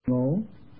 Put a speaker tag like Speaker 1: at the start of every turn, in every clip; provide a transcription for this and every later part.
Speaker 1: ngộ,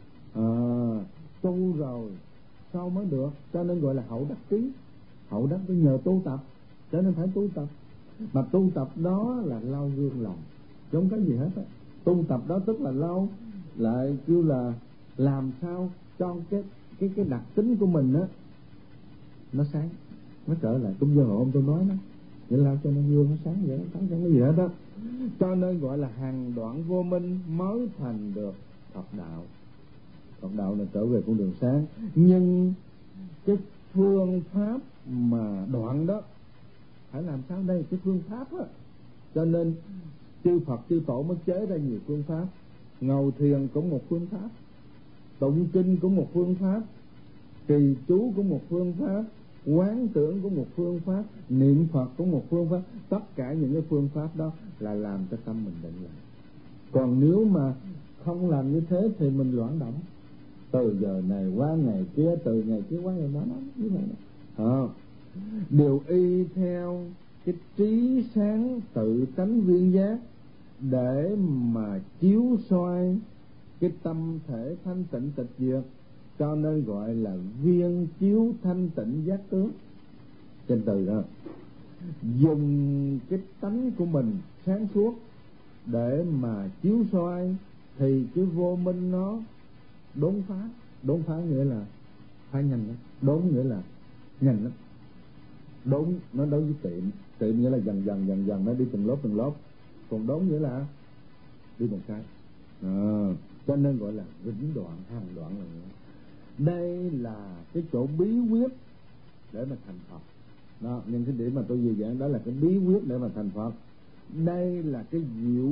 Speaker 1: tu rồi sau mới được, cho nên gọi là hậu đắc trí. Hậu đắc trí nhờ tu tập, cho nên phải tu tập. Mà tu tập đó là lau gương lòng, chứ không có gì hết á. Tu tập đó tức là lau, lại kêu là làm sao cho cái đặc tính của mình á nó sáng, nó trở lại. Cũng như hôm tôi nói đó, vậy lau cho nó gương nó sáng, vậy nó sáng chẳng có gì hết đó. Cho nên gọi là hàng đoạn vô minh mới thành được Phật đạo. Phật đạo là trở về con đường sáng. Nhưng cái phương pháp mà đoạn đó phải làm sao đây? Cái phương pháp á, cho nên chư Phật chư Tổ mới chế ra nhiều phương pháp. Ngồi thiền cũng một phương pháp, tụng kinh cũng một phương pháp, trì chú cũng một phương pháp, quán tưởng cũng một phương pháp, niệm Phật cũng một phương pháp. Tất cả những cái phương pháp đó là làm cho tâm mình định lại. Còn nếu mà không làm như thế thì mình loạn động, từ giờ này qua ngày kia, từ ngày kia qua ngày đó, như vậy đó. Điều y theo cái trí sáng tự tánh viên giác để mà chiếu soi cái tâm thể thanh tịnh tịch diệt, cho nên gọi là viên chiếu thanh tịnh giác tướng. Trên từ đó dùng cái tánh của mình sáng suốt để mà chiếu soi thì cái vô minh nó đốn phá. Đốn phá nghĩa là phá nhanh lắm, đốn nghĩa là nhanh lắm. Đốn nó đối với tiệm nghĩa là dần dần nó đi từng lớp. Còn đốn nghĩa là đi một cái. Cho nên gọi là vĩnh đoạn, hàng đoạn là nghĩa. Đây là cái chỗ bí quyết để mà thành Phật đó. Nhưng cái điểm mà tôi vừa giảng đó là cái bí quyết để mà thành Phật. Đây là cái diệu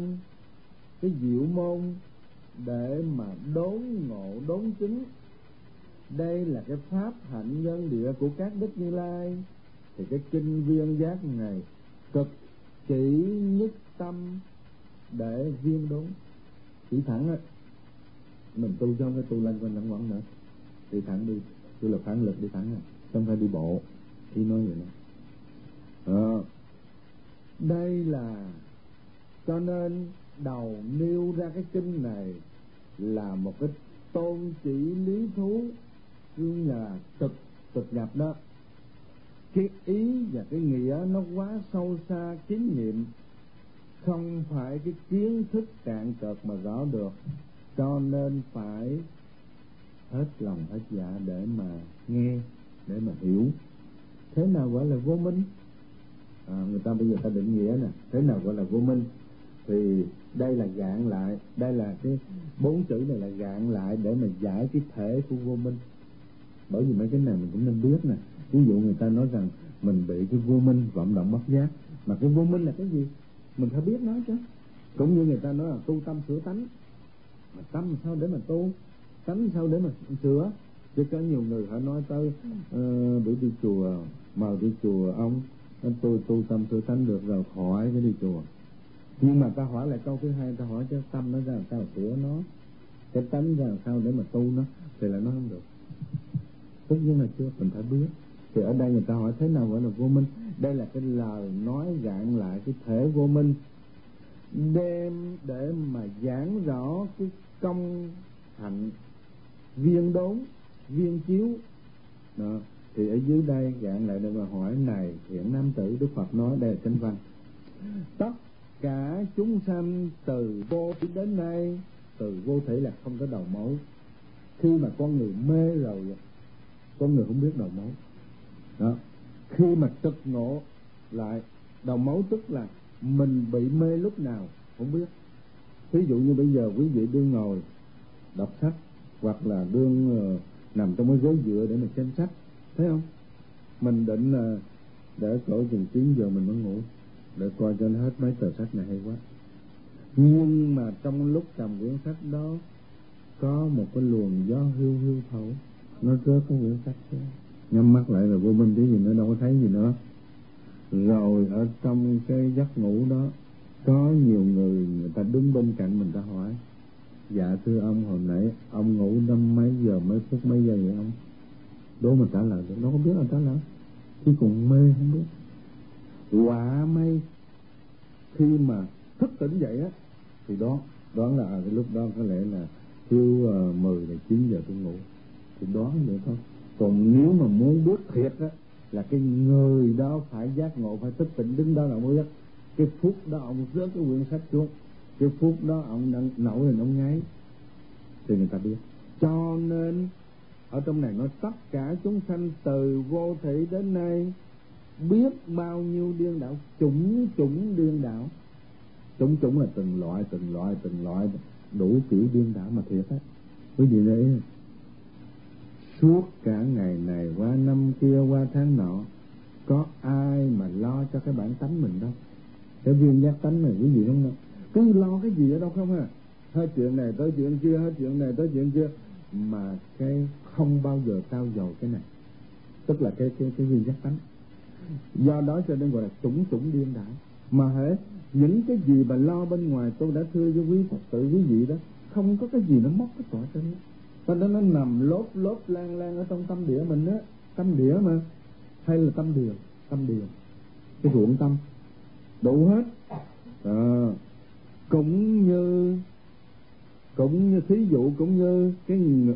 Speaker 1: môn để mà đốn ngộ đốn chứng. Đây là cái pháp hạnh nhân địa của các đức Như Lai. Thì cái kinh viên giác này cực chỉ nhất tâm để viên đốn. Chỉ thẳng á, mình tu cho cái tu lên quanh lẫn quẩn nữa, đi thẳng đi, tôi là phản lực đi thẳng à, không phải đi bộ. Ý nói vậy đó. Đây là cho nên đầu nêu ra cái kinh này là một cái tôn chỉ lý thú, cứ là thực nhập đó. Cái ý và cái nghĩa nó quá sâu xa kín nghiệm, không phải cái kiến thức cạn cợt mà rõ được. Cho nên phải hết lòng hết dạ để mà nghe, để mà hiểu. Thế nào gọi là vô minh? Người ta bây giờ ta định nghĩa nè, thế nào gọi là vô minh? Thì đây là gạn lại, đây là cái 4 chữ này là gạn lại để mà giải cái thể của vô minh. Bởi vì mấy cái này mình cũng nên biết nè. Ví dụ người ta nói rằng mình bị cái vô minh vọng động bất giác, mà cái vô minh là cái gì? Mình phải biết nó chứ. Cũng như người ta nói là tu tâm sửa tánh, mà tâm sao để mà tu, tánh sao để mà sửa. Chứ có nhiều người họ nói tới bữa đi chùa, mời đi chùa ông, tôi tu tâm sửa tánh được rồi, khỏi cái đi chùa. Nhưng mà ta hỏi lại câu thứ hai, ta hỏi cái tâm nó ra làm sao sửa nó, cái tánh ra làm sao để mà tu nó, thì là nó không được. Tất nhiên là chưa, mình phải biết. Thì ở đây người ta hỏi thế nào gọi là vô minh? Đây là cái lời nói gạn lại cái thể vô minh, đem để mà giảng rõ cái công hạnh viên đốn, viên chiếu đó. Thì ở dưới đây gạn lại để mà hỏi này thiện nam tử, Đức Phật nói đây là chánh văn. Tất cả chúng sanh từ vô thể đến nay, từ vô thể là không có đầu mối. Khi mà con người mê rồi, con người không biết đầu mối đó. Khi mà trực ngộ lại đầu mối, tức là mình bị mê lúc nào không biết. Ví dụ như bây giờ quý vị đương ngồi đọc sách, hoặc là đương nằm trong cái ghế dựa để mà xem sách, thấy không? Mình định là để cỡ chừng 9 giờ mình mới ngủ, để coi cho nó hết mấy tờ sách này hay quá. Nhưng mà trong lúc cầm quyển sách đó có một cái luồng gió hiu hiu thổi, nó rớt cái quyển sách đó. Nhắm mắt lại là vô minh chứ gì nữa, đâu có thấy gì nữa. Rồi ở trong cái giấc ngủ đó có nhiều người ta đứng bên cạnh mình, ta hỏi: dạ thưa ông, hồi nãy ông ngủ năm mấy giờ, mấy phút mấy giây vậy ông? Đố mình trả lời được, nó không biết là trả lời, chứ còn mê không biết. Quả mây khi mà thức tỉnh dậy á, thì đoán là cái lúc đó có lẽ là kêu 10 là 9 giờ tôi ngủ, thì đoán vậy thôi. Còn nếu mà muốn biết thiệt á, là cái người đó phải giác ngộ, phải thức tỉnh, đứng đó là ông biết. Cái phút đó ông rớt cái quyển sách xuống, cái phút đó ông nổi lên ông ngáy, thì người ta biết. Cho nên ở trong này nói tất cả chúng sanh từ vô thị đến nay biết bao nhiêu điên đảo, chủng điên đảo. Chủng là từng loại đủ kiểu điên đảo mà thiệt á. Quý vị để suốt cả ngày này qua năm kia qua tháng nọ, có ai mà lo cho cái bản tánh mình đâu. Cái viên giác tánh này quý vị không đâu, cứ lo cái gì ở đâu không à, hết chuyện này tới chuyện kia, hết chuyện này tới chuyện kia, mà cái không bao giờ trao dồi cái này, tức là cái viên giác tánh. Do đó cho nên gọi là chủng điên đảo. Mà hễ những cái gì mà lo bên ngoài, tôi đã thưa với quý Phật tử quý vị đó, không có cái gì nó mất cái tọa trên đó. Cho nên nó nằm lốp lan ở trong tâm địa mình á, tâm địa mà, hay là tâm điều, cái ruộng tâm đủ hết. Cũng như thí dụ, cũng như cái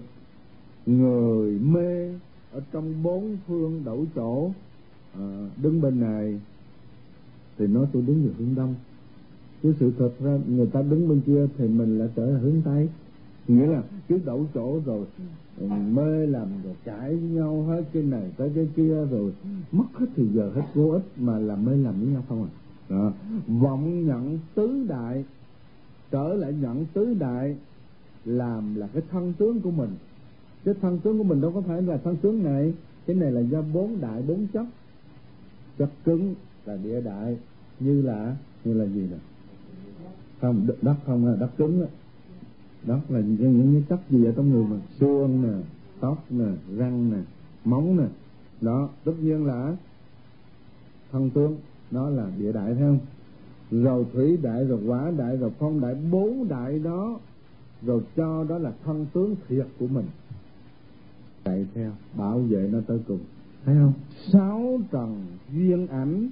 Speaker 1: người mê ở trong bốn phương đẩu chỗ, đứng bên này thì nói tôi đứng về hướng đông, chứ sự thật ra người ta đứng bên kia thì mình lại trở hướng tây. Nghĩa là cứ đậu chỗ rồi mê làm rồi cãi nhau hết cái này tới cái kia, rồi mất hết thời giờ, hết vô ích mà làm mê làm với nhau không à. Đó. Vọng nhận tứ đại, trở lại nhận tứ đại làm là cái thân tướng của mình. Cái thân tướng của mình đâu có phải là thân tướng này, cái này là do bốn đại bốn chất. Chất cứng là địa đại, như là gì nè, không đất, không là đất cứng á. Đó là những cái chất gì ở trong người mình, xương nè, tóc nè, răng nè, móng nè. Đó, tất nhiên là thân tướng, đó là địa đại, thấy không? Rồi thủy đại, rồi hỏa đại, rồi phong đại, bốn đại đó, rồi cho đó là thân tướng thiệt của mình. Chạy theo, bảo vệ nó tới cùng, thấy không? Sáu trần duyên ảnh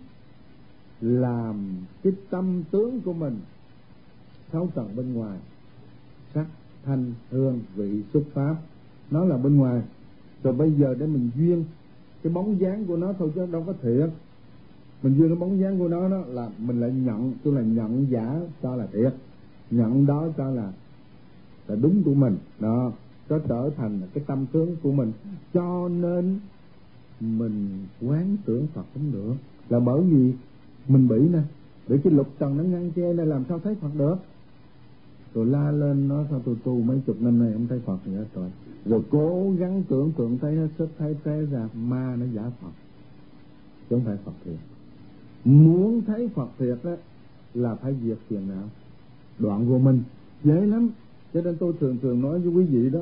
Speaker 1: làm cái tâm tướng của mình. Sáu trần bên ngoài, sắc, thanh, hương, vị, xúc, pháp, nó là bên ngoài. Rồi bây giờ để mình duyên cái bóng dáng của nó thôi, chứ đâu có thiệt. Mình duyên cái bóng dáng của nó đó là mình lại nhận, tức là nhận giả cho là thiệt, nhận đó cho là đúng của mình. Đó, nó trở thành cái tâm tướng của mình. Cho nên mình quán tưởng Phật không được, là bởi vì mình bị nè, để cái lục trần nó ngăn che này, làm sao thấy Phật được. Rồi la lên nói sao tôi tu mấy chục năm nay không thấy Phật gì hết rồi. Rồi cố gắng tưởng thấy hết sức, thấy té ra ma nó giả Phật, chứ không phải Phật thiệt. Muốn thấy Phật thiệt á là phải diệt phiền não, đoạn vô minh, dễ lắm. Cho nên tôi thường nói với quý vị đó,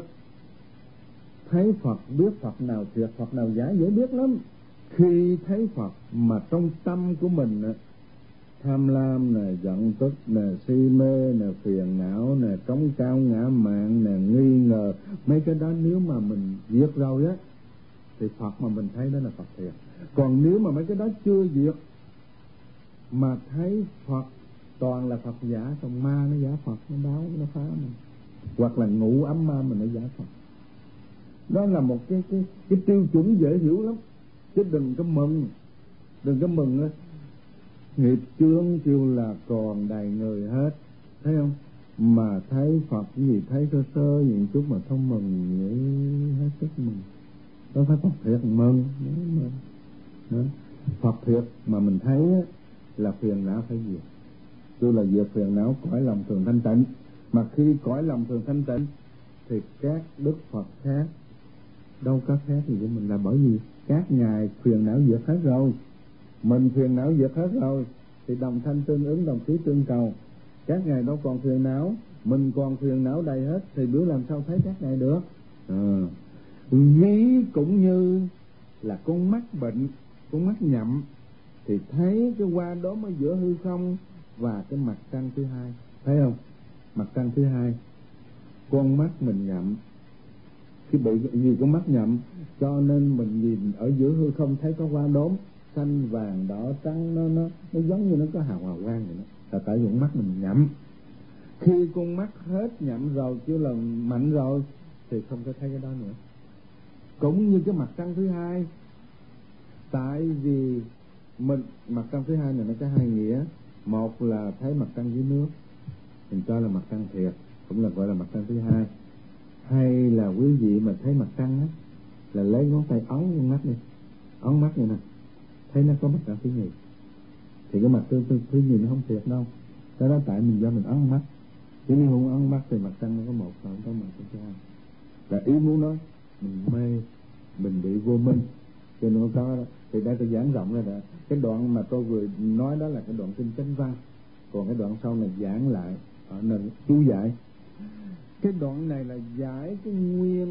Speaker 1: thấy Phật, biết Phật nào thiệt, Phật nào giả dễ biết lắm. Khi thấy Phật mà trong tâm của mình tham lam nè, giận tức nè, si mê nè, phiền não nè, trống cao ngã mạn nè, nghi ngờ, mấy cái đó nếu mà mình diệt rồi á thì Phật mà mình thấy đó là Phật thiệt. Còn nếu mà mấy cái đó chưa diệt mà thấy Phật toàn là Phật giả, còn ma nó giả Phật, nó báo nó phá mình, hoặc là ngủ ấm ma mình nó giả Phật. Đó là một cái tiêu chuẩn dễ hiểu lắm. Chứ đừng có mừng á, nghiệp chướng kêu là còn đầy người hết, thấy không? Mà thấy Phật gì thấy sơ nhìn chút mà không mừng, vậy hết sức mừng. Đó phải Phật thiệt mừng. Đó. Phật thiệt mà mình thấy là phiền não phải diệt, tức là diệt phiền não, cõi lòng thường thanh tịnh. Mà khi cõi lòng thường thanh tịnh thì các đức Phật khác đâu có khác gì của mình, là bởi vì các ngài phiền não diệt hết rồi, mình phiền não diệt hết rồi, thì đồng thanh tương ứng, đồng khí tương cầu. Các ngài đâu còn phiền não, mình còn phiền não đầy hết, thì biểu làm sao thấy các ngài được. Ví cũng như là con mắt bệnh, con mắt nhậm, thì thấy cái hoa đốm ở giữa hư không và cái mặt trăng thứ hai, thấy không? Mặt trăng thứ hai, con mắt mình nhậm, cái bị gì con mắt nhậm, cho nên mình nhìn ở giữa hư không thấy có hoa đốm xanh vàng đỏ trắng, nó giống như nó có hào quang vậy đó, là tại vì con mắt mình nhậm. Khi con mắt hết nhậm rồi, kêu là mạnh rồi, thì không có thấy cái đó nữa. Cũng như cái mặt trăng thứ hai, tại vì mặt trăng thứ hai này nó có hai nghĩa. Một là thấy mặt trăng dưới nước, mình cho là mặt trăng thiệt, cũng là gọi là mặt trăng thứ hai. Hay là quý vị mà thấy mặt trăng á, là lấy ngón tay ấn con mắt đi, ấn mắt như nè, thấy nó có mặt trăng thứ nhì, thì cái mặt thứ nhì nó không thiệt đâu. Cái đó tại mình do mình ấn mắt, chứ nếu không ấn mắt thì mặt trăng nó có một, không có mặt trăng thứ hai. Là ý muốn nói mình mê, mình bị vô minh, cho nên có đó. Thì đây tôi giảng rộng ra rồi. Cái đoạn mà tôi vừa nói đó là cái đoạn kinh Chánh Văn, còn cái đoạn sau này giảng lại ở nơi chú giải. Cái đoạn này là giải cái nguyên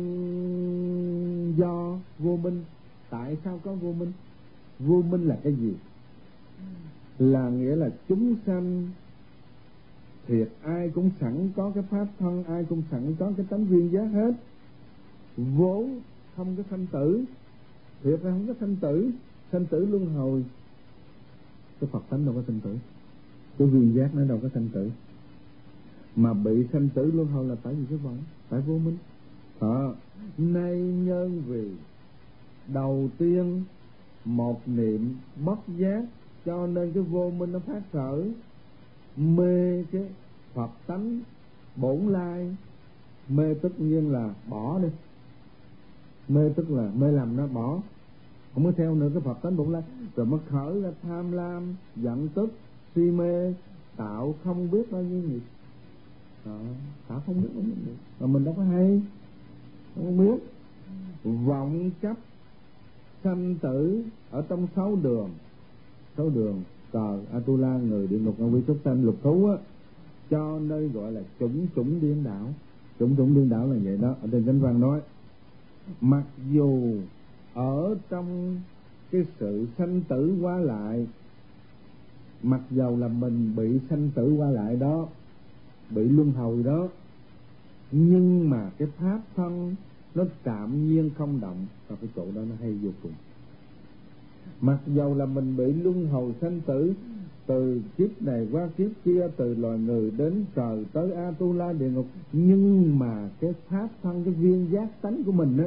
Speaker 1: do vô minh. Tại sao có vô minh? Vô minh là cái gì? Là nghĩa là chúng sanh thiệt ai cũng sẵn có cái pháp thân, ai cũng sẵn có cái tánh duyên giác hết, vốn không có sanh tử. Thiệt ra không có sanh tử, sanh tử luân hồi. Cái Phật tánh đâu có sanh tử, cái duyên giác nó đâu có sanh tử. Mà bị sanh tử luân hồi là tại vì cái vọng, tại vô minh. Nay nhân vì đầu tiên một niệm bất giác, cho nên cái vô minh nó phát sở, mê cái Phật tánh bổn lai. Mê tất nhiên là bỏ đi, mê tức là mê lầm, nó bỏ, không có theo nữa cái Phật tánh bổn lai, rồi mới khởi ra tham lam, giận tức, si mê, tạo không biết bao nhiêu nghiệp. Tạo không biết bao nhiêu nghiệp mà mình đâu có hay, không biết. Vọng chấp sanh tử ở trong sáu đường cờ Atula, người địa ngục, ngạ quỷ, súc sanh, lục thú á, cho nên gọi là chủng điên đảo. Chủng điên đảo là vậy đó. Ở trên Chánh Văn nói, mặc dù ở trong cái sự sanh tử qua lại, mặc dầu là mình bị sanh tử qua lại đó, bị luân hồi đó, nhưng mà cái pháp thân nó tạm nhiên không động. Và cái chỗ đó nó hay vô cùng. Mặc dầu là mình bị luân hồi sanh tử, từ kiếp này qua kiếp kia, từ loài người đến trời tới Atula địa ngục, nhưng mà cái pháp thân, cái viên giác tánh của mình á,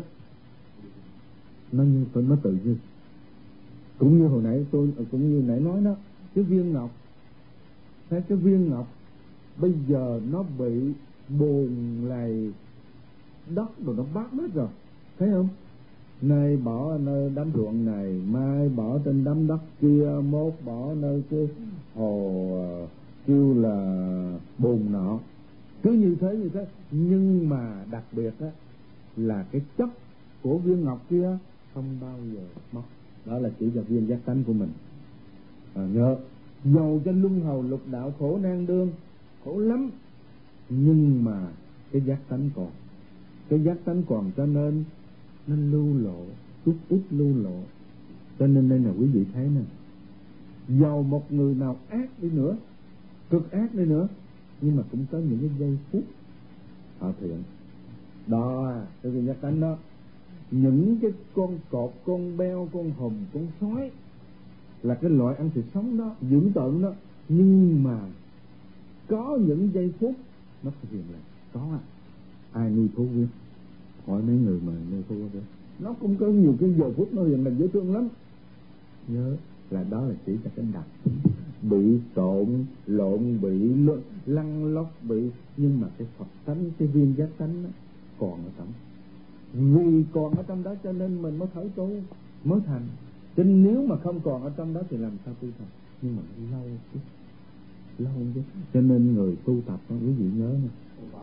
Speaker 1: nó tự nhiên. Cũng như hồi nãy cũng như nãy nói đó, cái viên ngọc, thấy cái viên ngọc bây giờ nó bị bùn lầy đất rồi nó bắt hết rồi, thấy không? Nay bỏ ở nơi đám ruộng này, mai bỏ trên đám đất kia, mốt bỏ nơi cái hồ kêu là bùn nọ, cứ như thế. Nhưng mà đặc biệt á là cái chất của viên ngọc kia không bao giờ mất. Đó là chỉ cho viên giác tánh của mình. Nhớ dầu cho luân hồi lục đạo khổ nan đương, khổ lắm, nhưng mà cái giác tánh còn, cái giác tánh còn, cho nên nó lưu lộ, chút ít lưu lộ. Cho nên đây là quý vị thấy nè, dầu một người nào ác đi nữa, cực ác đi nữa, nhưng mà cũng có những cái giây phút họ thiện. Đó, cái viên giác tánh đó. Những cái con cọp, con beo, con hùng, con sói là cái loại ăn thịt sống đó, dưỡng tợn đó, nhưng mà có những giây phút nó hiền lành. Có ai nuôi thú biết, hỏi mấy người mà nuôi thú biết, nó cũng có nhiều cái giờ phút nó hiền lành dễ thương lắm. Nhớ là đó là chỉ cho cái đặc bị lộn, bị lăn lóc, bị, nhưng mà cái Phật tánh, cái viên giác tánh đó còn ở trong. Vì còn ở trong đó cho nên mình mới khởi tu, mới thành. Chứ nếu mà không còn ở trong đó thì làm sao tu thành? Nhưng mà nó lâu chứ. Cho nên người tu tập đó, quý vị nhớ nè,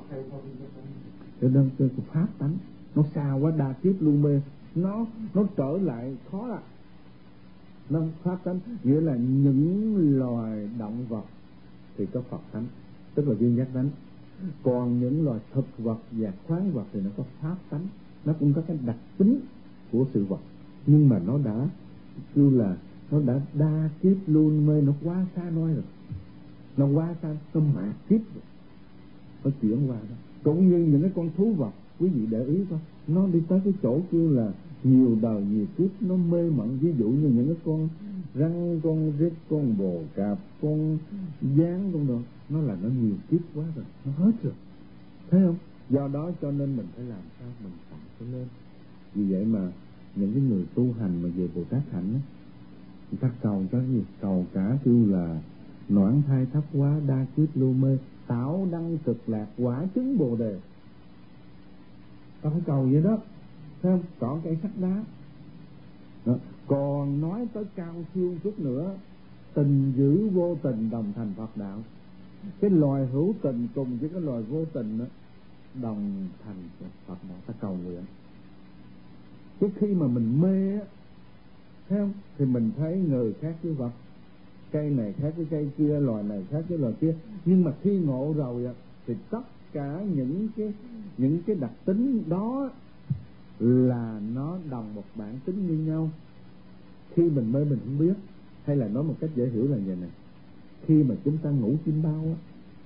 Speaker 1: cái pháp tánh nó xa quá, đa kiếp lưu mê, nó trở lại khó là nó pháp tánh. Nghĩa là những loài động vật thì có Phật tánh, tức là viên giác tánh. Còn những loài thực vật và khoáng vật thì nó có pháp tánh, nó cũng có cái đặc tính của sự vật, nhưng mà nó đã kêu là nó đã đa kiếp lưu mê, nó quá xa nói rồi, nó quá xa, nó mạt kiếp rồi, nó chuyển qua đó. Cũng như những cái con thú vật, quý vị để ý coi, nó đi tới cái chỗ kêu là nhiều đời nhiều kiếp, nó mê mẩn. Ví dụ như những cái con rắn, con rết, con bồ cạp, con gián, con đồ, nó là nó nhiều kiếp quá rồi, nó hết rồi, thấy không? Do đó cho nên mình phải làm sao mình tạo cái lên. Vì vậy mà những cái người tu hành mà về Bồ Tát hạnh á, người ta cầu cái gì? Cầu cả kêu là noãn thai thấp quá, đa kiếp lưu mê, tạo đăng cực lạc, quả chứng Bồ đề. Ta phải cầu vậy đó, thấy không? Cỏ cây sắt đá đó. Còn nói tới cao siêu chút nữa, tình giữ vô tình đồng thành Phật đạo. Cái loài hữu tình cùng với cái loài vô tình đó, đồng thành Phật đạo. Ta cầu nguyện. Trước khi mà mình mê á, thấy không? Thì mình thấy người khác với vật, cây này khác với cây kia, loài này khác với loài kia. Nhưng mà khi ngộ rồi á, thì tất cả những cái đặc tính đó là nó đồng một bản tính như nhau. Khi mình mê mình không biết, hay là nói một cách dễ hiểu là vậy này, khi mà chúng ta ngủ chim bao á,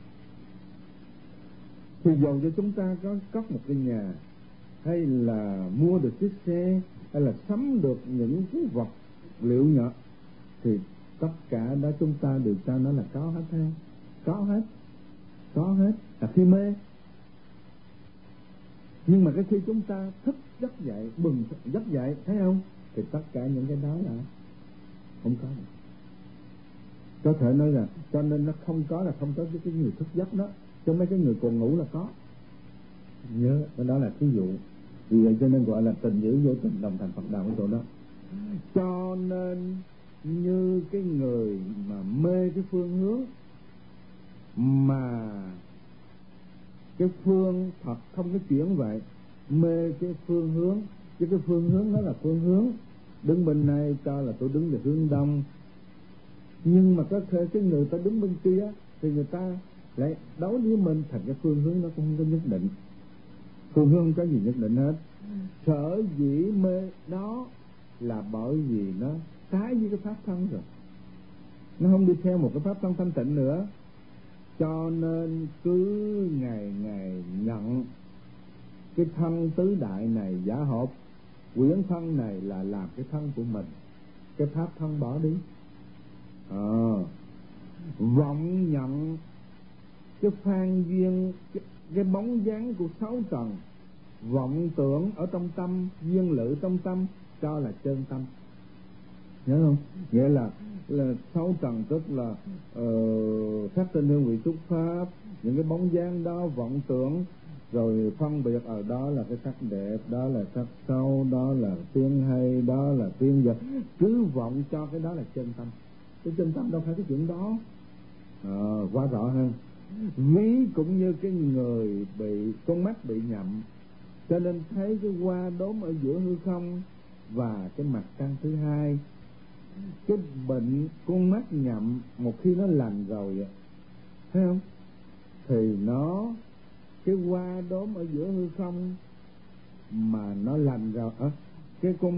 Speaker 1: thì dầu cho chúng ta có cất một cái nhà, hay là mua được chiếc xe, hay là sắm được những cái vật liệu nhỏ, thì tất cả đó chúng ta đều cho nó là có hết ha, có hết là khi mê. Nhưng mà cái khi chúng ta thức giấc dậy, bừng giấc dậy, thấy không? Thì tất cả những cái đó là không có được. Có thể nói là cho nên nó không có là không tới cái người thức giấc đó, cho mấy cái người còn ngủ là có. Nhớ cái đó là thí dụ. Vì vậy cho nên gọi là tình giữ vô tình đồng thành Phật đạo cái chỗ đó. Cho nên như cái người mà mê cái phương hướng, mà cái phương Phật không có chuyển vậy, mê cái phương hướng, chứ cái phương hướng đó là phương hướng đứng bên này cho là tôi đứng về hướng đông, nhưng mà có thể cái người ta đứng bên kia thì người ta lại đấu với mình, thành cái phương hướng nó cũng không có nhất định. Phương hướng không có gì nhất định hết. Sở dĩ mê đó là bởi vì nó trái với cái pháp thân rồi, nó không đi theo một cái pháp thân thanh tịnh nữa. Cho nên cứ ngày ngày nhận cái thân tứ đại này giả hợp, quyển thân này là làm cái thân của mình, cái pháp thân bỏ đi. Vọng nhận cái phan duyên, cái bóng dáng của sáu trần, vọng tưởng ở trong tâm, duyên lự trong tâm, cho là chân tâm. Nhớ không? Nghĩa là sáu trần tức là sắc tinh hương vị xúc pháp, những cái bóng dáng đó vọng tưởng, rồi phân biệt ở đó là cái sắc đẹp, đó là sắc xấu, đó là tiếng hay, đó là tiếng giật, cứ vọng cho cái đó là chân tâm. Cái chân tâm đâu phải cái chuyện đó. Quá rõ hơn. Ví cũng như cái người bị con mắt bị nhậm, cho nên thấy cái hoa đốm ở giữa hư không và cái mặt trăng thứ hai. Cái bệnh con mắt nhậm một khi nó lành rồi, thấy không, thì nó cái hoa đốm ở giữa hư không mà nó lành rồi, cái con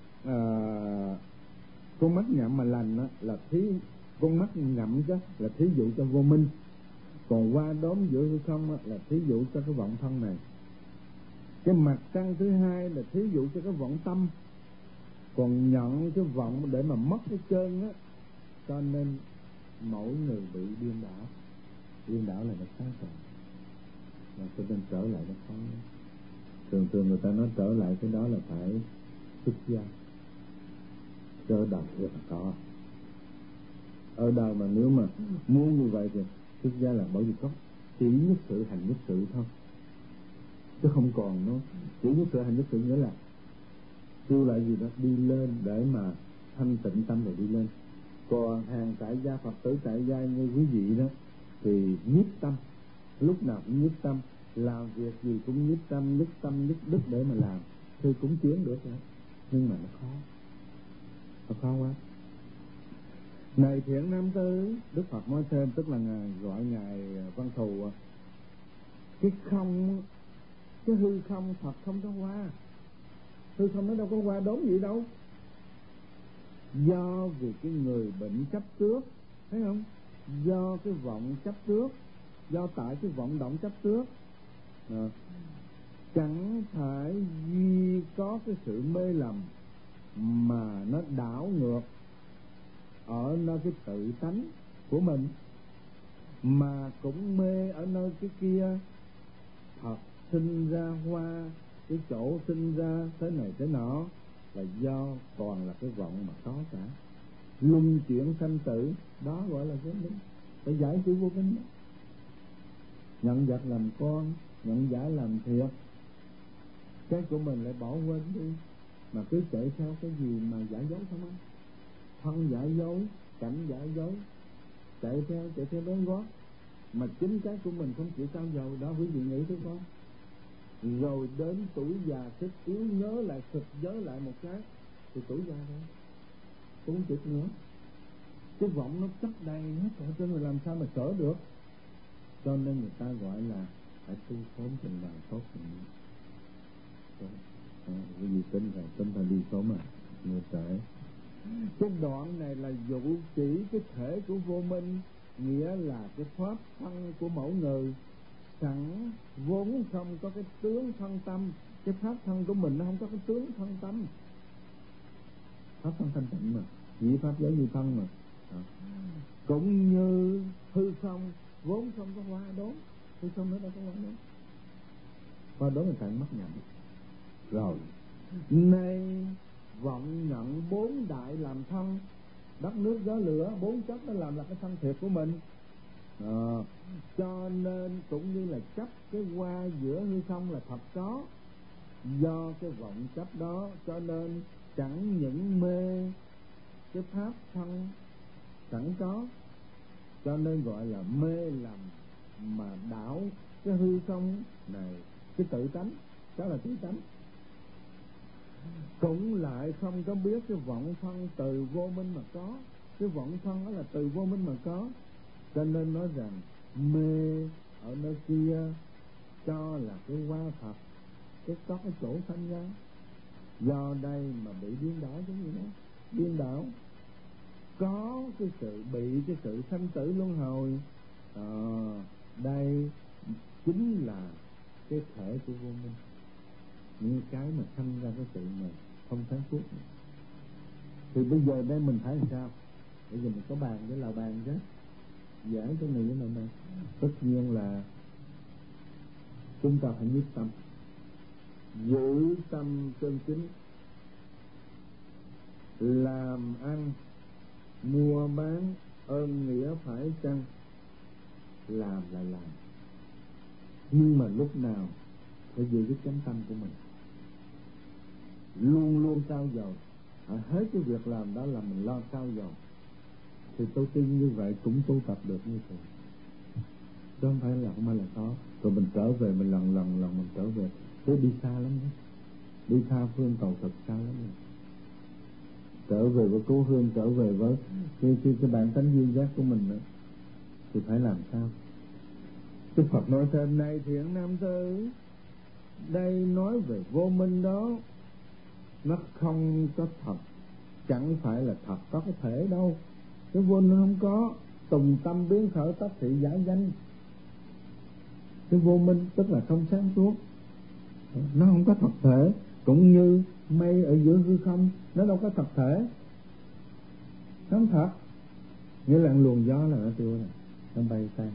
Speaker 1: mắt nhậm mà lành đó, là con mắt nhậm đó là thí dụ cho vô minh, còn hoa đốm giữa hư không đó, là thí dụ cho cái vọng thân này. Cái mặt trăng thứ hai là thí dụ cho cái vọng tâm, còn nhận cái vọng để mà mất cái chân á. Cho nên mỗi người bị điên đảo là nó sáng rồi, cho nên trở lại nó khó. Thường người ta nói trở lại cái đó là phải xuất gia, cơ độc rất là có. Ở đâu mà nếu mà muốn như vậy thì xuất gia là bởi vì có chỉ nhất sự hành nhất sự thôi, chứ không còn nó chỉ nhất sự hành nhất sự, nghĩa là kêu lại gì đó đi lên để mà thanh tịnh tâm rồi đi lên. Còn hàng tại gia Phật tử tại gia như quý vị đó thì nhiếp tâm, lúc nào cũng nhiếp tâm, làm việc gì cũng nhiếp tâm, nhất đức để mà làm thì cũng tiến được rồi. Nhưng mà nó khó quá. Này Thiện Nam Tử, Đức Phật nói thêm, tức là gọi ngài Văn Thù, cái không, cái hư không Phật không có hoa, hư không nó đâu có hoa đốm gì đâu. Do vì cái người bệnh chấp trước, thấy không? Do cái vọng chấp trước, do tại cái vọng động chấp trước, chẳng phải duy có cái sự mê lầm mà nó đảo ngược ở nơi cái tự tánh của mình. mà cũng mê ở nơi cái kia. Thật sinh ra hoa, cái chỗ sinh ra thế này thế nọ là do toàn là cái vọng mà có cả. Luân chuyển sanh tử, đó gọi là vô minh. Phải giải chữ vô minh đó. Nhận vật làm con, nhận giả làm thiệt. Cái của mình lại bỏ quên đi, mà cứ chạy theo cái gì mà giả dối không á. Thân giả dối, cảnh giả dối, chạy theo bén gót, mà chính cái của mình không chịu trao dồi đó. Quý vị nghĩ thế con? Rồi đến tuổi già sức yếu nhớ lại, sực nhớ lại một cái thì tuổi già thôi, cũng không chịu nữa. Cái vọng nó chất đầy hết ở trên, người làm sao mà sửa được. Cho nên người ta gọi là phải tu sớm trình đời tốt. Cái gì tính phải đi sớm mà người trễ. Cái đoạn này là dụ chỉ cái thể của vô minh, nghĩa là cái pháp thân của mẫu người sẵn vốn không có cái tướng thân tâm. Cái pháp thân của mình nó không có cái tướng thân tâm. Pháp thân thanh tịnh mà, chỉ pháp giới như thân mà. Cũng như hư không vốn không có hoa đốn, hư không nó đâu có hoa đốn. Hoa đốn là càng mất nhận. Rồi nay vọng nhận bốn đại làm thân, đất nước gió lửa, bốn chất nó làm là cái thân thiệt của mình. Cho nên cũng như là chấp cái hoa giữa hư không là thật có. Do cái vọng chấp đó cho nên chẳng những mê cái pháp thân sẵn có, cho nên gọi là mê lầm mà đảo cái hư không này, cái tự tánh, đó là tự tánh. Cũng lại không có biết cái vọng thân từ vô minh mà có. Cái vọng thân đó là từ vô minh mà có. Cho nên nói rằng mê ở nơi kia cho là cái hoa thật, cái có cái chỗ sanh ra. Do đây mà bị điên đảo giống như đó. Điên đảo, có cái sự bị cái sự sanh tử luân hồi. Đây chính là cái thể của vô minh, những cái mà sanh ra cái sự mà không sáng suốt. Thì bây giờ đây mình phải làm sao? Bây giờ mình có bàn với là bàn chứ, giải cái này với này. Tất nhiên là chúng ta phải nhất tâm, giữ tâm chân chính, làm ăn mua bán ơn nghĩa phải chăng, làm là làm, nhưng mà lúc nào phải giữ cái chánh tâm của mình, luôn luôn trau dồi. Hết cái việc làm đó là mình lo trau dồi, thì tôi tin như vậy cũng tu tập được như thế. Chứ không phải là không ai là khó. Rồi mình trở về, mình lần mình trở về, thế đi xa lắm đó. Đi tha phương cầu thực xa lắm đó. Trở về với cố hương, trở về với cái bản tánh duyên giác của mình nữa, thì phải làm sao? Đức Phật nói thêm: này thiện nam tử, đây nói về vô minh đó, nó không có thật, chẳng phải là thật có cái thể đâu. Cái vô minh không có, tùng tâm biến khởi tất thị giả danh. Cái vô minh tức là không sáng suốt, nó không có thật thể. Cũng như mây ở giữa hư không, nó đâu có thật thể, không thật. Nghĩa là luồng gió là nó tiêu rồi, nó bay sang.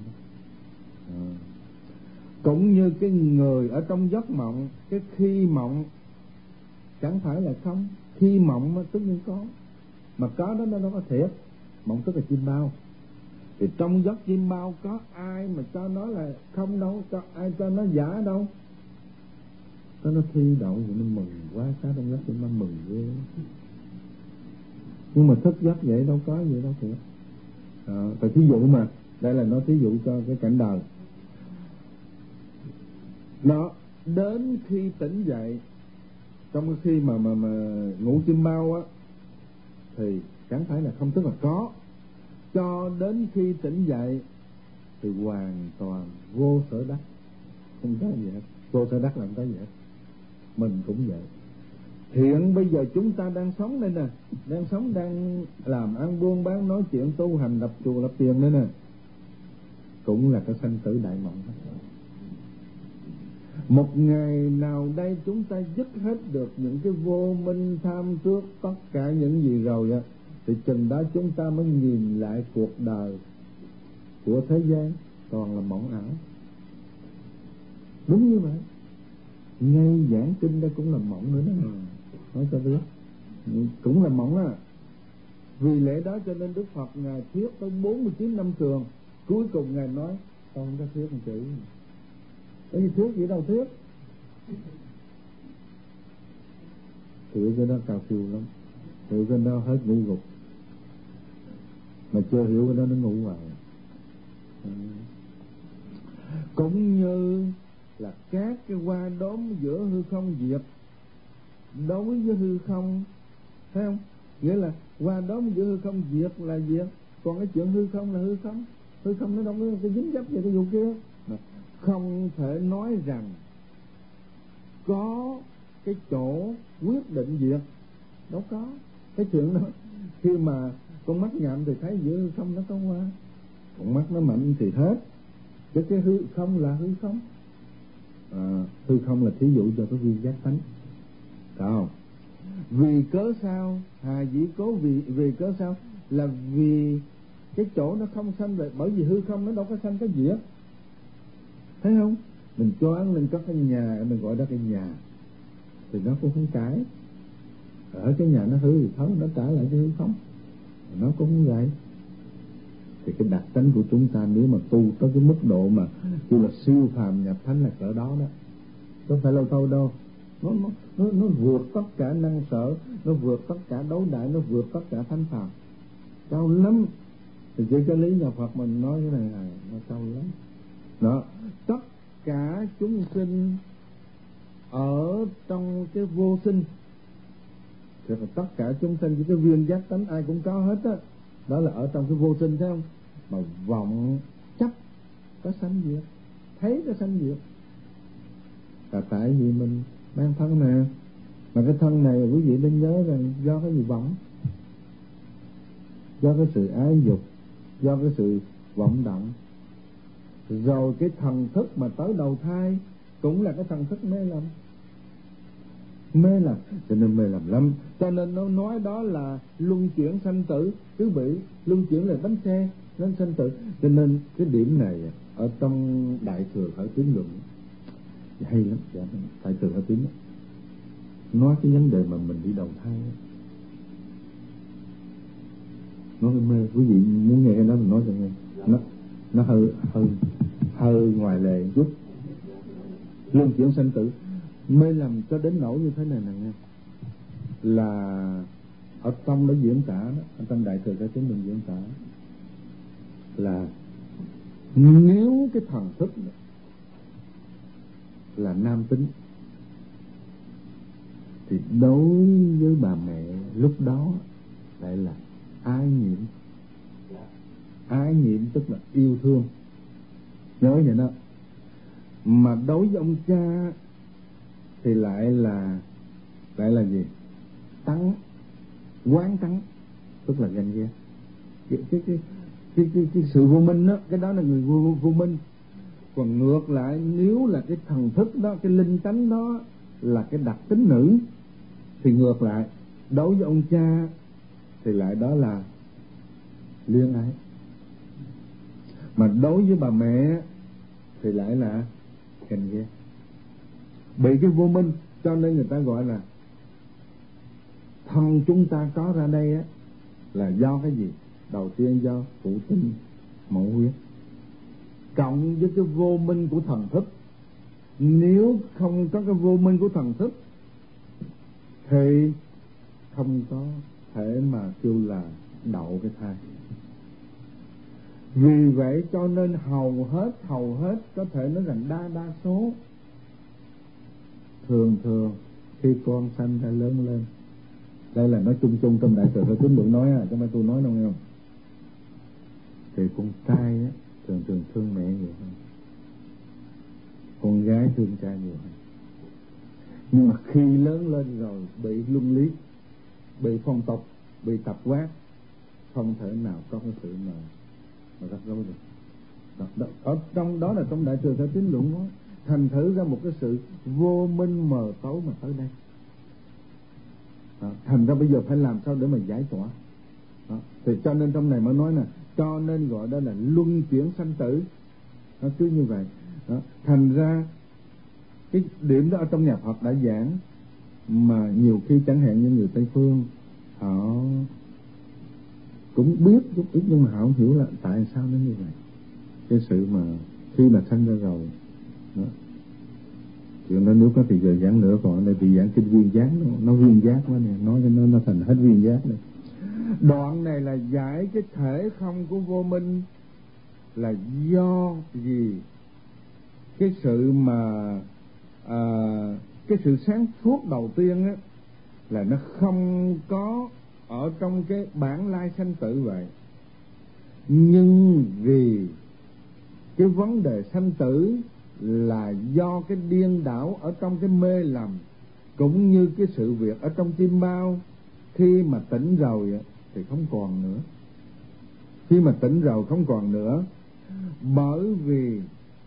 Speaker 1: Cũng như cái người ở trong giấc mộng, cái khi mộng chẳng phải là không. Khi mộng mà tất nhiên có, mà có đó nó đâu có thiệt. Mộng tức là chim bao, thì trong giấc chim bao có ai mà cho nó là không đâu, cho ai cho nó giả đâu. Nó thi đậu thì nó mừng quá, sáng trong giấc chim bao mừng ghê. Nhưng mà thức giấc vậy đâu có gì đâu thiệt. Và thí dụ mà đây là nói thí dụ cho cái cảnh đời. Nó đến khi tỉnh dậy, trong cái khi mà ngủ chim bao á, thì chẳng phải là không, tức là có. Cho đến khi tỉnh dậy thì hoàn toàn vô sở đắc, không có gì hết. Vô sở đắc làm cái gì hết. Mình cũng vậy. Hiện bây giờ chúng ta đang sống đây nè, đang sống, đang làm ăn buôn bán, nói chuyện tu hành, lập chùa lập tiền đây nè, cũng là cái sanh tử đại mộng. Một ngày nào đây chúng ta dứt hết được những cái vô minh tham trước, tất cả những gì rồi á, thì chừng đó chúng ta mới nhìn lại cuộc đời của thế gian toàn là mộng ảo. Đúng như vậy. Ngay giảng kinh đây cũng là mộng nữa đó. Nói cho biết, cũng là mộng á. Vì lẽ đó cho nên Đức Phật Ngài thuyết tới 49 năm trường, cuối cùng Ngài nói con không có thuyết một chữ. Bởi vì thuyết gì đâu thuyết. Hiểu cái đó cao siêu lắm. Hiểu cái đó hết ngủ gục. Mà chưa hiểu cái đó nó ngủ hoài. Cũng như là các cái hoa đốm giữa hư không diệt đối với hư không, thấy không? Nghĩa là hoa đốm giữa hư không diệt là diệt, còn cái chuyện hư không là hư không. Hư không nó đâu có cái dính dấp về cái vụ kia. Không thể nói rằng có cái chỗ quyết định diệt, đâu có cái chuyện đó. Khi mà con mắt nhạm thì thấy giữa hư không nó có hoa, con mắt nó mạnh thì hết. Chứ cái hư không là hư không. Hư không là thí dụ cho cái viên giác tánh, phải không? Vì cớ sao? Hà dĩ cố vì cớ sao? Là vì cái chỗ nó không sanh rồi, bởi vì hư không nó đâu có sanh cái diệt. Thấy không? Mình cho ăn mình có cái nhà, mình gọi đó cái nhà, thì nó cũng không cãi. Ở cái nhà nó hư thì thấu, nó trả lại cái hư không, nó cũng không vậy. Thì cái đặc tính của chúng ta nếu mà tu tới cái mức độ mà kêu là siêu phàm nhập thánh là cỡ đó đó, không phải lâu thôi đâu. Nó vượt tất cả năng sở, nó vượt tất cả đấu đại, nó vượt tất cả thánh phàm, cao lắm. Thì chỉ cái lý nhà Phật mình nói cái này nó cao lắm đó. Tất cả chúng sinh ở trong cái vô sinh, thì tất cả chúng sinh với cái viên giác tánh ai cũng có hết á. Đó là ở trong cái vô sinh, thấy không? Mà vọng chấp có sanh diệt, thấy có sanh diệt. Là tại vì mình mang thân nè, mà cái thân này quý vị nên nhớ rằng do cái gì vọng? Do cái sự ái dục, do cái sự vọng động. Rồi cái thần thức mà tới đầu thai cũng là cái thần thức mê lầm. Mê lầm, cho nên mê lầm lắm. Cho nên nó nói đó là luân chuyển sanh tử. Cứ bị luân chuyển là bánh xe, nó sanh tử. Cho nên cái điểm này ở trong Đại Thừa Khởi Tín Luận hay lắm. Đại Thừa Khởi Tín nói cái vấn đề mà mình đi đầu thai, nói cái mê. Quý vị muốn nghe cái đó mình nói cho nghe. Nó hơi ngoài lề một chút. Luân chuyển sanh tử mê lầm cho đến nỗi như thế này nè nghe. Là ở trong đó diễn tả đó, ở trong Đại Thừa Khởi Tín mình diễn tả là nếu cái thần thức là nam tính thì đối với bà mẹ lúc đó lại là ái nhiễm. Ái nhiễm tức là yêu thương, nhớ vậy đó. Mà đối với ông cha thì lại là gì? Tắng, quán tắng, tức là ganh ghét. Cái sự vô minh đó, cái đó là người vô minh. Còn ngược lại, nếu là cái thần thức đó, cái linh tánh đó là cái đặc tính nữ, thì ngược lại đối với ông cha thì lại đó là luyến ái. Mà đối với bà mẹ thì lại là ganh ghét. Bị cái vô minh cho nên người ta gọi là thân chúng ta có ra đây á là do cái gì? Đầu tiên do phụ tinh mẫu huyết cộng với cái vô minh của thần thức. Nếu không có cái vô minh của thần thức thì không có thể mà kêu là đậu cái thai. Vì vậy cho nên hầu hết có thể nói rằng đa số thường khi con sanh ra lớn lên, đây là nói chung trong Đại Thừa Khởi Tín Luận nói chứ không phải tôi nói đâu nghe không, thì con trai á thường thương mẹ nhiều hơn, con gái thương cha nhiều hơn. Nhưng mà khi lớn lên rồi bị luân lý, bị phong tục, bị tập quán, không thể nào có cái sự mà rắc rối được. Ở trong đó là trong Đại Thừa Khởi Tín Luận nói, thành thử ra một cái sự vô minh mờ tối mà tới đây. Thành ra bây giờ phải làm sao để mà giải tỏa. đó. Thì cho nên trong này mới nói nè, cho nên gọi đó là luân chuyển sanh tử. Nó cứ như vậy đó. Thành ra cái điểm đó ở trong nhà Phật đã giảng, mà nhiều khi chẳng hạn như người Tây phương họ cũng biết chút ít nhưng mà họ không hiểu là tại sao nó như vậy. Cái sự mà khi mà sanh ra rồi đó. Chuyện đó nếu có thì giờ giảng nữa, còn ở đây thì giảng kinh viên giác, nó viên giác quá nè, nói cho nó thành hết viên giác này. Đoạn này là giải cái thể không của vô minh là do gì? Cái sự mà cái sự sáng suốt đầu tiên á là nó không có ở trong cái bản lai sanh tử vậy. Nhưng vì cái vấn đề sanh tử là do cái điên đảo ở trong cái mê lầm, cũng như cái sự việc ở trong chim bao, khi mà tỉnh rồi thì không còn nữa. Khi mà tỉnh rồi không còn nữa, bởi vì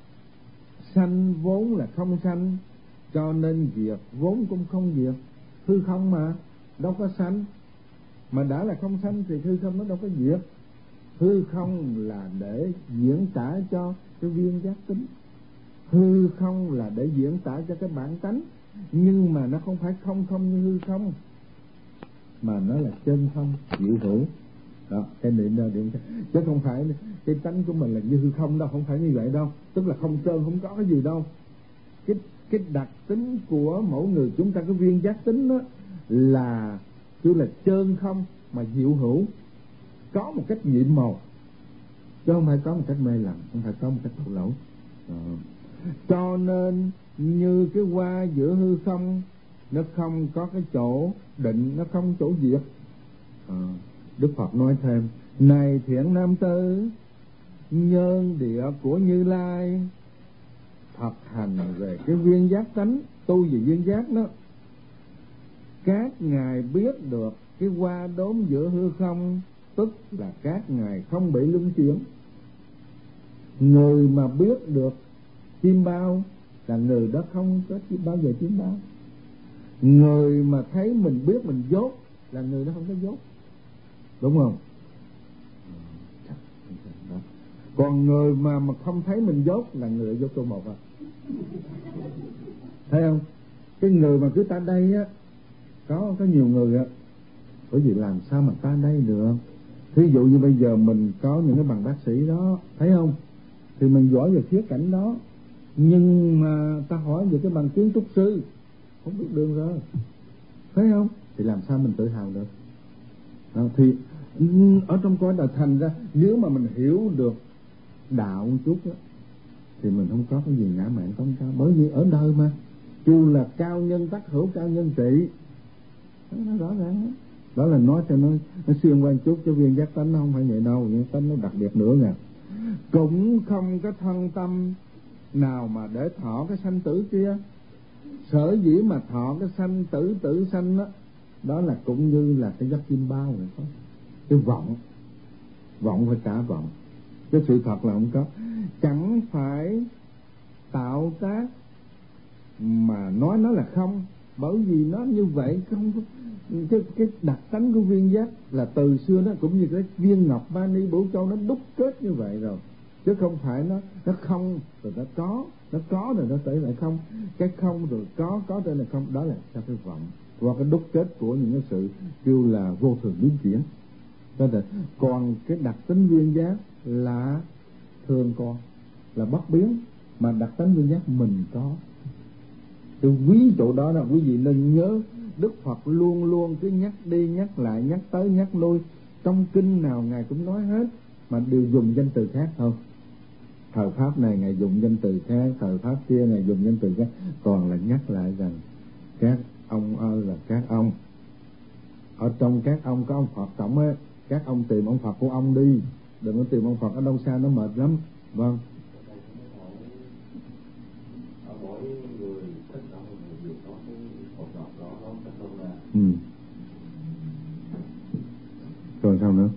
Speaker 1: sanh vốn là không sanh, cho nên diệt vốn cũng không diệt. Hư không mà đâu có sanh, mà đã là không sanh thì hư không nó đâu có diệt. Hư không là để diễn tả cho cái viên giác tính, hư không là để diễn tả cho cái bản tánh, nhưng mà nó không phải không không như hư không, mà nó là chân không diệu hữu. Đó, cái niệm đó điểm, chứ không phải cái tánh của mình là như hư không đâu, không phải như vậy đâu. Tức là không trơn, không có cái gì đâu. Cái đặc tính của mỗi người chúng ta, cái viên giác tính đó là cứ là trơn không mà diệu hữu, có một cách nhiệm màu, chứ không phải có một cách mê lầm, không phải có một cách thổ lỗ. Cho nên như cái hoa giữa hư không, nó không có cái chỗ định, nó không chỗ diệt. Đức Phật nói thêm: này thiện nam tử, nhân địa của Như Lai thật hành về cái viên giác tánh, tu về viên giác đó, các ngài biết được cái hoa đốm giữa hư không, tức là các ngài không bị luân chuyển. Người mà biết được chim bao là người đó không có bao giờ chim bao. Người mà thấy mình biết mình dốt là người đó không có dốt, đúng không? Còn người mà không thấy mình dốt là người dốt câu một à. Thấy không? Cái người mà cứ ta đây á, có nhiều người á, bởi vì làm sao mà ta đây được. Thí dụ như bây giờ mình có những cái bằng bác sĩ đó, thấy không, thì mình giỏi về khía cạnh đó, nhưng mà ta hỏi về cái bằng kiến trúc sư không biết đường rồi, thấy không, thì làm sao mình tự hào được. Đó, thì ở trong cõi đời thành ra, nếu mà mình hiểu được đạo một chút đó, thì mình không có cái gì ngã mạn không cao. Bởi vì ở đời mà kêu là cao nhân tắc hữu, cao nhân trị, nó rõ ràng. Đó là nói cho nó xuyên qua chút, cái viên giác tánh nó không phải vậy đâu, viên tánh nó đặc biệt nữa nè. Cũng không có thân tâm nào mà để thọ cái sanh tử kia. Sở dĩ mà thọ cái sanh tử, tử sanh đó, đó là cũng như là cái giấc chim bao này thôi. Cái vọng phải trả vọng, cái sự thật là không có. Chẳng phải tạo tác mà nói nó là không, bởi vì nó như vậy không. Cái đặc tánh của viên giác là từ xưa nó cũng như cái viên ngọc Mani Bửu Châu, nó đúc kết như vậy rồi, chứ không phải nó không rồi nó có rồi nó trở lại không. Cái không rồi có trở lại không, đó là sao cái vọng qua cái đúc kết của những cái sự kêu là vô thường biến chuyển. Còn cái đặc tính viên giác là thường còn là bất biến, mà đặc tính viên giác mình có. Từ ví dụ đó là quý vị nên nhớ, Đức Phật luôn luôn cứ nhắc đi nhắc lại, nhắc tới nhắc lui, trong kinh nào ngài cũng nói hết, mà đều dùng danh từ khác thôi. Thời pháp này ngài dùng danh từ khác, thời pháp kia ngài dùng danh từ khác, còn là nhắc lại rằng các ông ơi là các ông. Ở trong các ông có ông Phật tổng á, các ông tìm ông Phật của ông đi, đừng có tìm ông Phật ở đâu xa, nó mệt lắm. Vâng. Rồi sao nữa?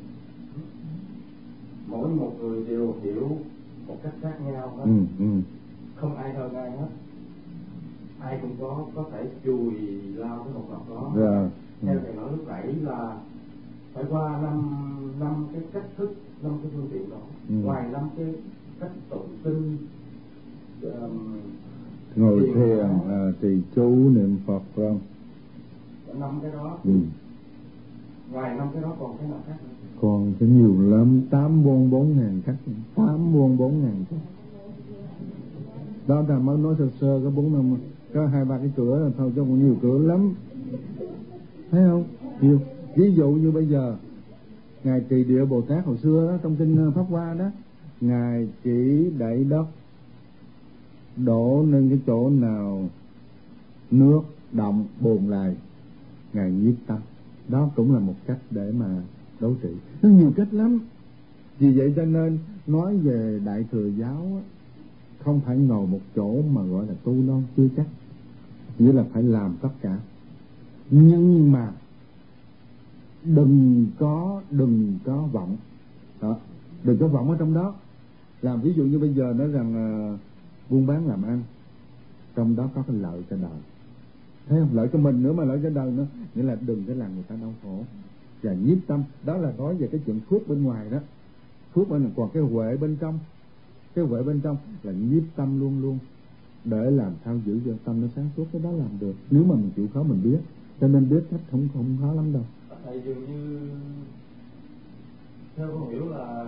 Speaker 2: Mỗi một người đều hiểu một cách khác nhau hết. Không ai hơn ai hết. Ai cũng có thể chùi lao cái một Phật đó. Theo thầy nói lúc nãy là phải qua năm cái cách thức, 5 cái phương tiện đó. Ngoài 5 cái cách tụng kinh,
Speaker 1: ngồi thiền, trì chú, niệm Phật, phải không?
Speaker 2: 5 cái đó. Ngoài 5 cái đó còn cái nào khác nữa?
Speaker 1: Còn cái nhiều lắm, 8 môn 4.000 cách, 8 môn 4.000 cách. Đó ta mới nói sơ sơ có 4 năm, có 2-3 cái cửa là thôi, chứ còn nhiều cửa lắm, thấy không? Nhiều. Ví dụ như bây giờ ngài Trì Địa Bồ Tát hồi xưa đó, trong kinh Pháp Hoa đó, ngài chỉ đậy đất đổ lên cái chỗ nào nước động bồn lại, ngài nhiếp tâm. Đó cũng là một cách để mà đấu trị. Nó nhiều cách lắm. Vì vậy cho nên nói về Đại Thừa giáo á, không phải ngồi một chỗ mà gọi là tu đâu, chưa chắc. Nghĩa là phải làm tất cả. Nhưng mà đừng có vọng. Đó, đừng có vọng ở trong đó. Làm ví dụ như bây giờ nói rằng buôn bán làm ăn, trong đó có cái lợi cho đời, thấy không? Lợi cho mình nữa mà lợi cho đời nữa. Nghĩa là đừng có làm người ta đau khổ. Và nhiếp tâm, đó là nói về cái chuyện phước bên ngoài đó. Phước bên ngoài, còn cái huệ bên trong. Cái huệ bên trong là nhiếp tâm luôn luôn, để làm sao giữ cho tâm nó sáng suốt. Cái đó làm được nếu mà mình chịu khó mình biết. Cho nên biết cách không khó lắm đâu.
Speaker 2: Thầy dường như theo con hiểu là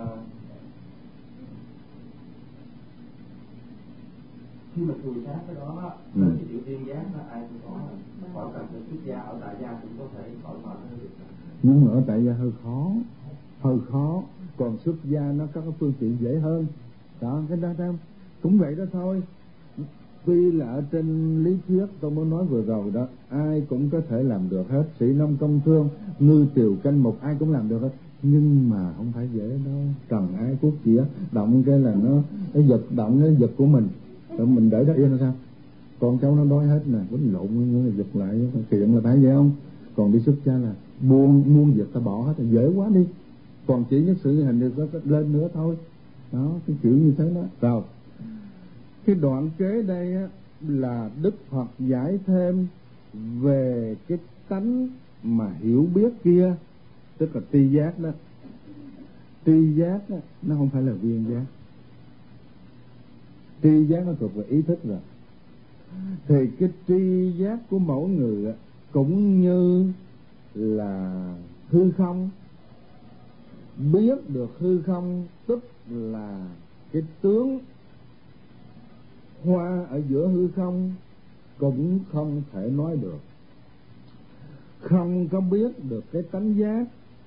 Speaker 2: khi mà chùi sát cái đó, với cái chữ tiên giác đó, ai cũng có, khỏi cần phải xuất gia, ở tại gia cũng có thể khỏi khỏi cái việc này.
Speaker 1: Nhưng mà ở tại gia hơi khó. Còn xuất gia nó có cái phương tiện dễ hơn. Đó, cái đó thấy không? Cũng vậy đó thôi. Tuy là ở trên lý thuyết tôi mới nói vừa rồi đó, ai cũng có thể làm được hết. Sĩ nông công thương, ngư tiều canh mục, ai cũng làm được hết. Nhưng mà không phải dễ đâu. Trần ái quốc chĩa, động cái là nó giật, động cái giật của mình, rồi mình để đó yên là sao? Con cháu nó đói hết nè, quýnh lộn nó giật lại, kiện là phải vậy không? Còn đi xuất gia là muôn việc ta bỏ hết, dễ quá đi. Còn chỉ nhất sự hành được có lên nữa thôi. Đó, cái kiểu như thế đó. Rồi cái đoạn kế đây á, là Đức Phật giải thêm về cái tánh mà hiểu biết kia, tức là tri giác đó. Tri giác đó, nó không phải là viên giác. Tri giác nó thuộc về ý thức rồi. Thì cái tri giác của mỗi người cũng như là hư không. Biết được hư không tức là cái tướng hoa ở giữa hư không cũng không thể nói được. Không có biết được cái tánh giác.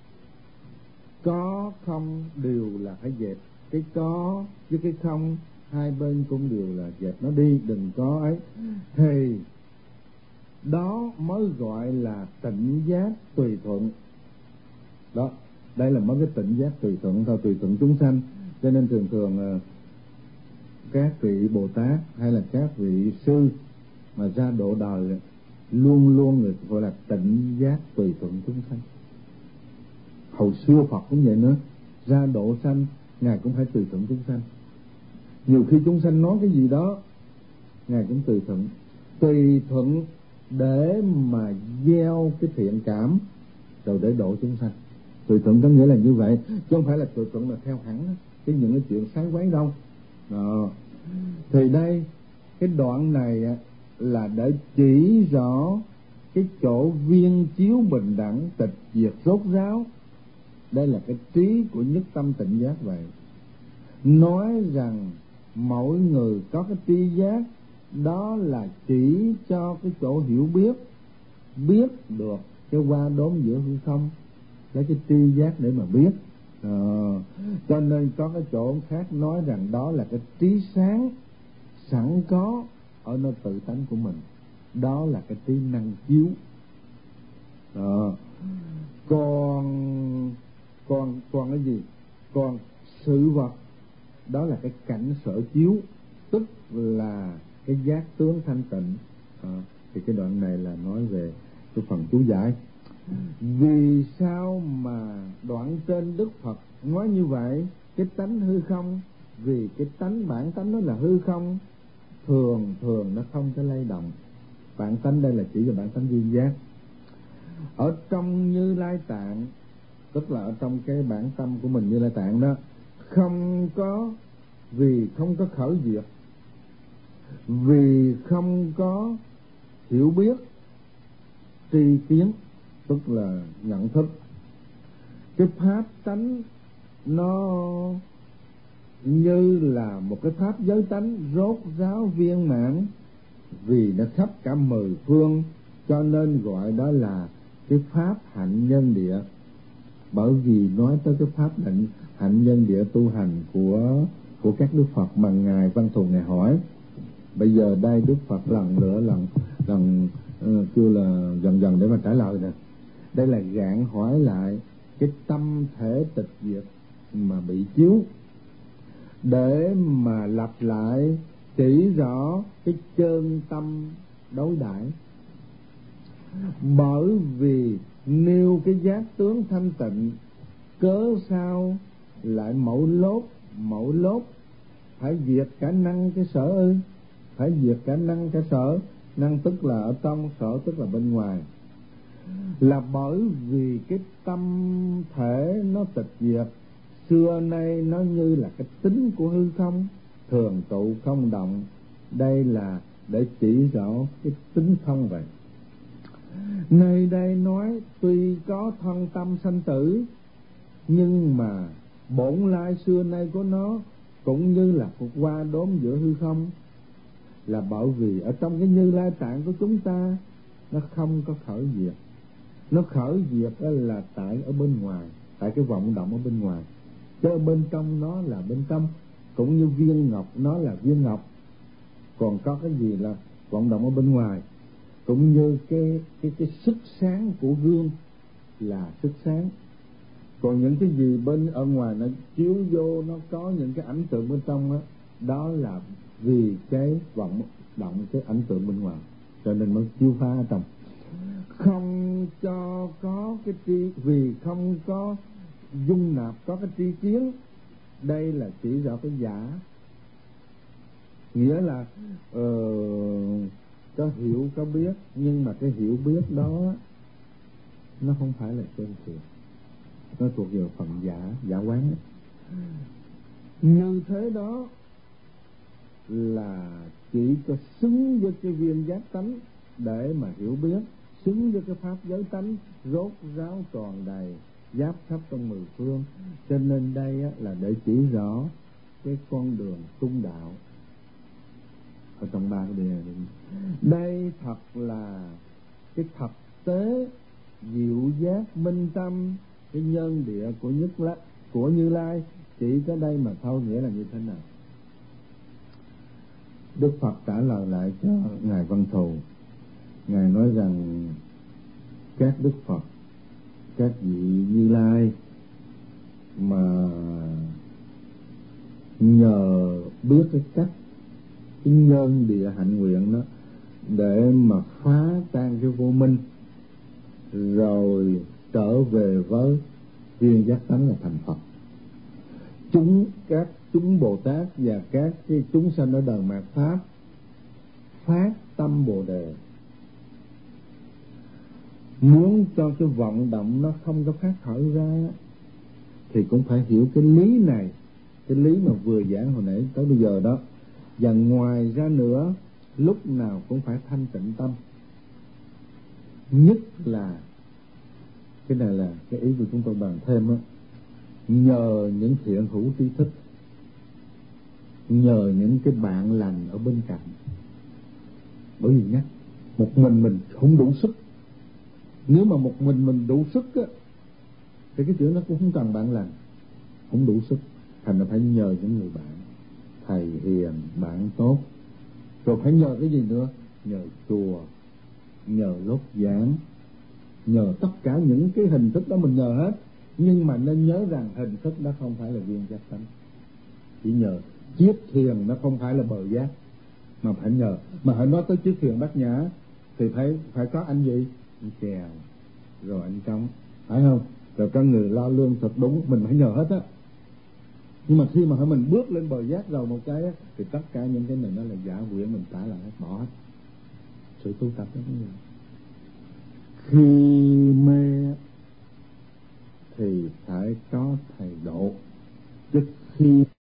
Speaker 1: Có không đều là phải dẹp. Cái có với cái không hai bên cũng đều là dẹp nó đi, đừng có ấy. Thì đó mới gọi là tịnh giác tùy thuận. Đó, đây là mới cái tịnh giác tùy thuận thôi, tùy thuận chúng sanh. Cho nên thường thường các vị Bồ Tát hay là các vị sư mà ra độ đời luôn luôn người gọi là tịnh giác tùy thuận chúng sanh. Hồi xưa Phật cũng vậy nữa, ra độ sanh ngài cũng phải tùy thuận chúng sanh. Nhiều khi chúng sanh nói cái gì đó ngài cũng tùy thuận để mà gieo cái thiện cảm rồi để độ chúng sanh. Tùy thuận có nghĩa là như vậy, chứ không phải là tùy thuận là theo hẳn cái những cái chuyện sáng quấy đâu. Đó. Thì đây cái đoạn này là để chỉ rõ cái chỗ viên chiếu bình đẳng, tịch diệt rốt ráo. Đây là cái trí của nhất tâm tịnh giác vậy. Nói rằng mỗi người có cái tri giác, đó là chỉ cho cái chỗ hiểu biết được cái qua đốn giữa hư không, lấy cái tri giác để mà biết. Cho nên có cái chỗ khác nói rằng đó là cái trí sáng sẵn có ở nơi tự tánh của mình, đó là cái trí năng chiếu. Còn cái gì? Còn sự vật, đó là cái cảnh sở chiếu, tức là cái giác tướng thanh tịnh. Thì cái đoạn này là nói về cái phần chú giải. Vì sao mà đoạn trên Đức Phật nói như vậy? Cái tánh hư không, vì cái tánh bản tánh nó là hư không, thường nó không có lay động. Bản tánh đây là chỉ là bản tánh duyên giác. Ở trong Như Lai Tạng tức là ở trong cái bản tâm của mình Như Lai Tạng đó, không có, vì không có khởi diệt, vì không có hiểu biết tri kiến, tức là nhận thức. Cái pháp tánh nó như là một cái pháp giới tánh rốt ráo viên mãn, vì nó khắp cả mười phương, cho nên gọi đó là cái pháp hạnh nhân địa. Bởi vì nói tới cái pháp hạnh nhân địa tu hành của các đức Phật mà ngài Văn Thù ngài hỏi. Bây giờ đây Đức Phật lần kêu là dần để mà trả lời nè. Đây là gạn hỏi lại cái tâm thể tịch diệt mà bị chiếu, để mà lặp lại chỉ rõ cái chân tâm đối đãi. Bởi vì nêu cái giác tướng thanh tịnh, cớ sao lại mẫu lốt phải diệt cả năng cái sở ư? Phải diệt cả năng cái sở, năng tức là ở trong, sở tức là bên ngoài. Là bởi vì cái tâm thể nó tịch diệt, xưa nay nó như là cái tính của hư không, thường trụ không động. Đây là để chỉ rõ cái tính không vậy. Nơi đây nói tuy có thân tâm sanh tử, nhưng mà bổn lai xưa nay của nó cũng như là một hoa đốm giữa hư không. Là bởi vì ở trong cái Như Lai Tạng của chúng ta nó không có khởi diệt. Nó khởi diệt là tại ở bên ngoài, tại cái vọng động ở bên ngoài. Chứ ở bên trong nó là bên trong, cũng như viên ngọc nó là viên ngọc. Còn có cái gì là vọng động ở bên ngoài, cũng như cái sức sáng của gương là sức sáng. Còn những cái gì bên ở ngoài nó chiếu vô, nó có những cái ảnh tượng bên trong đó, đó là vì cái vọng động, cái ảnh tượng bên ngoài, cho nên mới chiếu phá ở trong. Không cho có cái tri, vì không có dung nạp có cái tri kiến. Đây là chỉ rõ cái giả, nghĩa là có hiểu có biết, nhưng mà cái hiểu biết đó nó không phải là chân thiện, nó thuộc về phần giả quán. Như thế đó là chỉ có xứng với cái viên giác tánh để mà hiểu biết, xứng với cái pháp giới tánh rốt ráo tròn đầy, giáp khắp trong mười phương. Cho nên đây là để chỉ rõ cái con đường tung đạo ở trong ba cái đề này. Đây thật là cái thập tế diệu giác minh tâm, cái nhân địa của Như Lai. Chỉ có đây mà thôi, nghĩa là như thế nào? Đức Phật trả lời lại cho ngài Văn Thù. Ngài nói rằng các đức Phật, các vị Như Lai mà nhờ biết cái cách, cái nhân địa hạnh nguyện đó, để mà phá tan cái vô minh, rồi trở về với viên giác tánh là thành Phật. Các chúng Bồ Tát và các cái chúng sanh ở đời mạt Pháp phát tâm Bồ Đề, muốn cho cái vọng động nó không có phát khởi ra, thì cũng phải hiểu cái lý này, cái lý mà vừa giảng hồi nãy tới bây giờ đó. Và ngoài ra nữa, lúc nào cũng phải thanh tịnh tâm. Nhất là cái này là cái ý của chúng tôi bàn thêm đó, nhờ những thiện hữu tri thức, nhờ những cái bạn lành ở bên cạnh. Bởi vì nhé, một mình không đủ sức. Nếu mà một mình đủ sức á, thì cái chuyện nó cũng không cần bạn lành, không đủ sức. Thành là phải nhờ những người bạn, thầy hiền, bạn tốt. Rồi phải nhờ cái gì nữa? Nhờ chùa, nhờ lớp giảng, nhờ tất cả những cái hình thức đó mình nhờ hết. Nhưng mà nên nhớ rằng hình thức đó không phải là viên giác tánh. Chỉ nhờ chiếc thuyền nó không phải là bờ giác, mà phải nhờ. Mà hãy nói tới chiếc thuyền Bát Nhã thì phải có anh gì? Anh chèo, rồi anh cống, phải không? Rồi có người lo lương thực, đúng, mình phải nhờ hết á. Nhưng mà khi mà mình bước lên bờ giác rồi một cái á, thì tất cả những cái này nó là giả quyển, mình trả lại hết, bỏ hết. Sự tu tập đó cũng vậy. Khi mê thì phải có thầy độ. Chứ khi